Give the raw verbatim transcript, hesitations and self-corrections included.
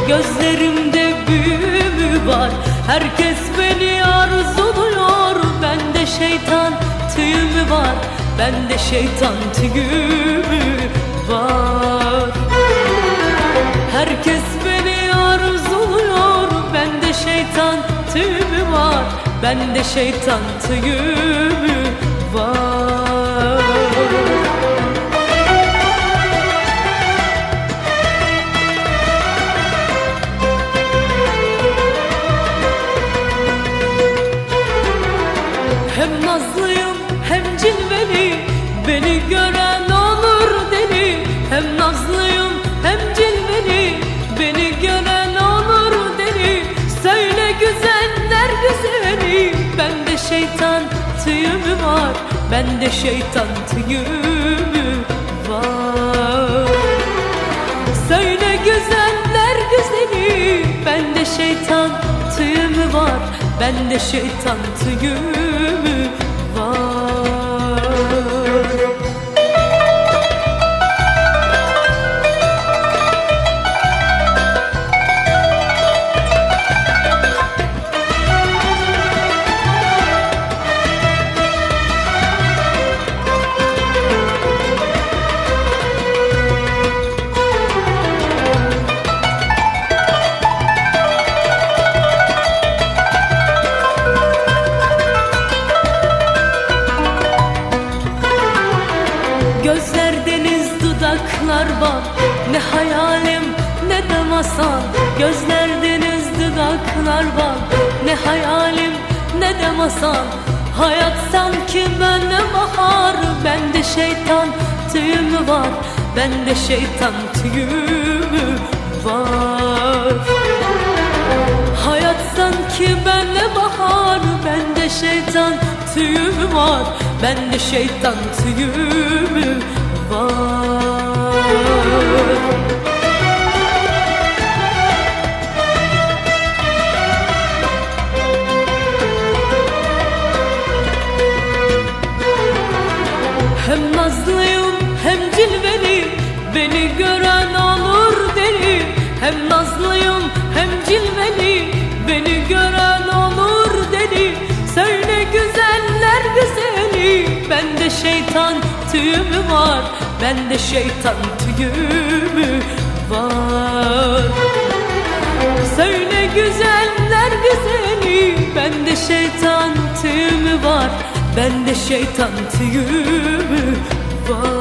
gözlerimde büyü mü var? Herkes beni arzuluyor, bende şeytan tüyü mü var? Bende şeytan tüyü mü var? Herkes beni arzuluyor, bende şeytan tüyü mü var? Bende şeytan tüyü mü var? Hem nazlıyım hem cilveli, beni gören olur deli. Hem nazlıyım hem cilveli, beni gören olur deli. Söyle güzeller güzeli, bende şeytan tüyü mü var? Bende şeytan tüyü mü var? Söyle güzeller güzeli, bende şeytan tüyü mü var? Bende şeytan tüyü mü var? Gözler deniz, dudaklar bal, ne hayalim ne de masal. Gözler deniz, dudaklar bal, ne hayalim ne de masal. Hayat sanki bende bahar, bende şeytan tüyü mü var? Bende şeytan tüyü mü var? Hayat sanki bende bahar, bende şeytan tüyü mü var? Bende şeytan tüyü mü var? Hem nazlıyım hem cilveli, beni gören olur deli. Hem nazlıyım hem cilveli, beni gören olur deli. Söyle güzeller güzeli, bende şeytan tüyü mü var? Bende şeytan tüyü mü var? Söyle güzeller güzeli, bende şeytan tüyü mü var? Bende şeytan tüyü mü var?